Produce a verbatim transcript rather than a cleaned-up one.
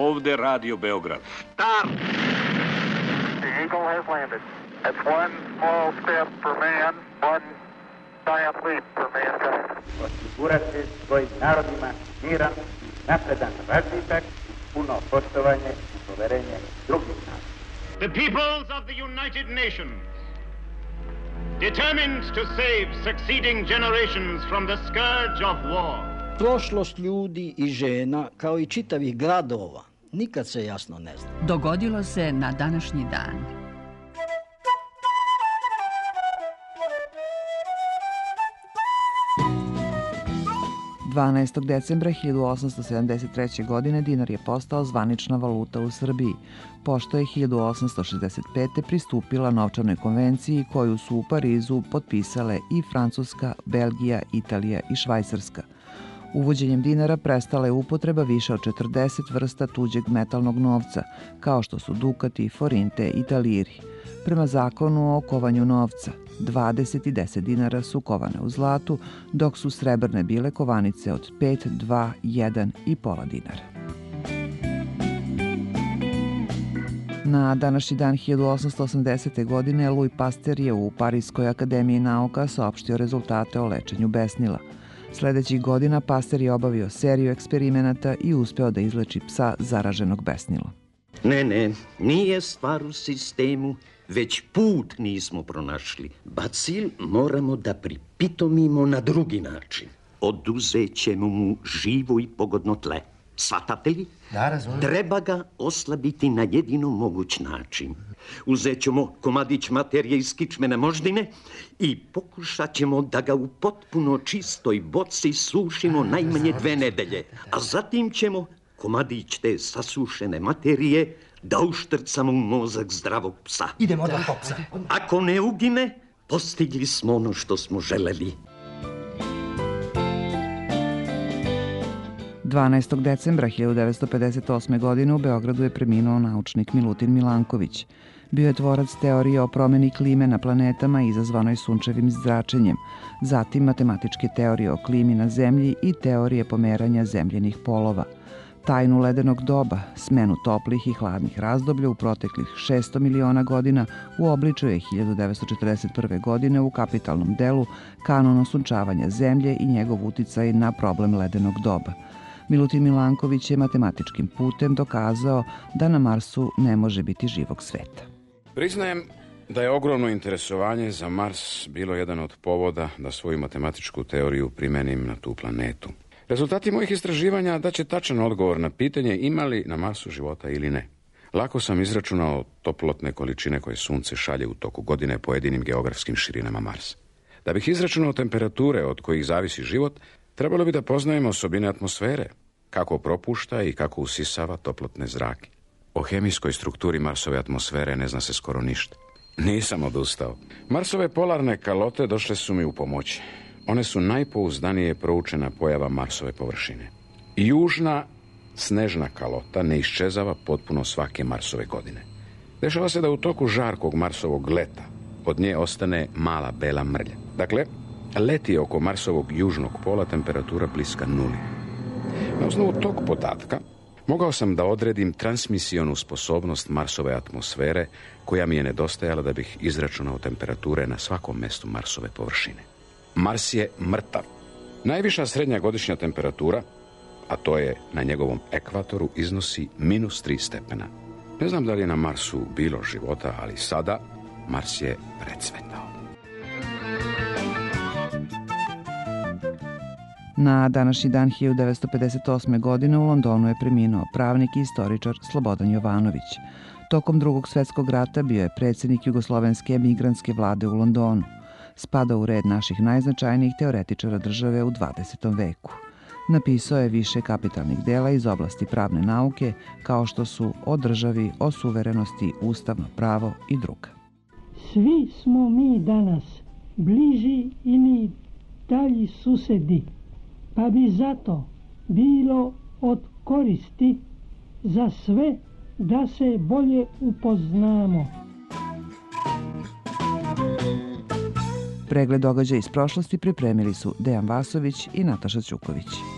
Ovde Radio Beograd. Start! The Eagle has landed. That's one small step for man, one giant leap for mankind. Osigurati svojim narodima miran, napredan razvitak, puno poštovanje i poverenje drugih naroda. The peoples of the United Nations, determined to save succeeding generations from the scourge of war. Prošlost ljudi i žena, kao i čitavih gradova, nikad se jasno ne zna. Dogodilo se na današnji dan. dvanaestog decembra hiljadu osamsto sedamdeset treće. godine dinar je postao zvanična valuta u Srbiji, pošto je hiljadu osamsto šezdeset pete. pristupila novčanoj konvenciji koju su u Parizu potpisale i Francuska, Belgija, Italija i Švajcarska. Uvođenjem dinara prestala je upotreba više od četrdeset vrsta tuđeg metalnog novca, kao što su dukati, forinte i taliri. Prema zakonu o kovanju novca, dvadeset i deset dinara su kovane u zlatu, dok su srebrne bile kovanice od pet, dva, jedan i pola dinara. Na današnji dan hiljadu osamsto osamdesete. godine Louis Pasteur je u Pariskoj akademiji nauka saopštio rezultate o lečenju besnila. Sledećih godina Pasteur je obavio seriju eksperimenata i uspeo da izleči psa zaraženog besnilom. Ne, ne, nije stvar u sistemu, već put nismo pronašli. Bacil moramo da pripitomimo na drugi način. Oduzet ćemo mu živo i pogodno tle. Svatate li? Da, razumijem. Treba ga oslabiti na jedino moguć način. Uzet ćemo komadić materije iz kičmene moždine i pokušat ćemo da ga u potpuno čistoj boci sušimo najmanje dve nedelje. A zatim ćemo komadić te sasušene materije da uštrcamo u mozak zdravog psa. Idemo odmah po psa. Ako ne ugine, postigli smo ono što smo želeli. dvanaestog decembra hiljadu devetsto pedeset osme. godine u Beogradu je preminuo naučnik Milutin Milanković. Bio je tvorac teorije o promeni klime na planetama izazvanoj sunčevim zračenjem, zatim matematičke teorije o klimi na Zemlji i teorije pomeranja zemljenih polova. Tajnu ledenog doba, smenu toplih i hladnih razdoblja u proteklih šesto miliona godina uobličio je hiljadu devetsto četrdeset prve. godine u kapitalnom delu Kanon osunčavanja Zemlje i njegov uticaj na problem ledenog doba. Milutin Milanković je matematičkim putem dokazao da na Marsu ne može biti živog sveta. Priznajem da je ogromno interesovanje za Mars bilo jedan od povoda da svoju matematičku teoriju primenim na tu planetu. Rezultati mojih istraživanja daće tačan odgovor na pitanje ima li na Marsu života ili ne. Lako sam izračunao toplotne količine koje Sunce šalje u toku godine pojedinim geografskim širinama Marsa. Da bih izračunao temperature od kojih zavisi život, trebalo bi da poznajemo osobine atmosfere, kako propušta i kako usisava toplotne zrake. O hemijskoj strukturi Marsove atmosfere ne zna se skoro ništa. Nisam odustao. Marsove polarne kalote došle su mi u pomoć. One su najpouzdanije proučena pojava Marsove površine. Južna snežna kalota ne iščezava potpuno svake Marsove godine. Dešava se da u toku žarkog Marsovog leta od nje ostane mala bela mrlja. Dakle, leti oko Marsovog južnog pola temperatura bliska nuli. Na osnovu tog podatka mogao sam da odredim transmisionu sposobnost Marsove atmosfere koja mi je nedostajala da bih izračunao temperature na svakom mestu Marsove površine. Mars je mrtav. Najviša srednja godišnja temperatura, a to je na njegovom ekvatoru, iznosi minus tri stepena. Ne znam da li je na Marsu bilo života, ali sada Mars je precvetao. Na današnji dan hiljadu devetsto pedeset osme. godine u Londonu je preminuo pravnik i istoričar Slobodan Jovanović. Tokom Drugog svetskog rata bio je predsjednik Jugoslovenske emigrantske vlade u Londonu. Spada u red naših najznačajnijih teoretičara države u dvadesetom veku. Napisao je više kapitalnih dela iz oblasti pravne nauke, kao što su O državi, o suverenosti, ustavno pravo i druga. Svi smo mi danas bliži ili dalji susedi, pa bi zato bilo od koristi za sve da se bolje upoznamo. Pregled događaja iz prošlosti pripremili su Dejan Vasović i Nataša Ćuković.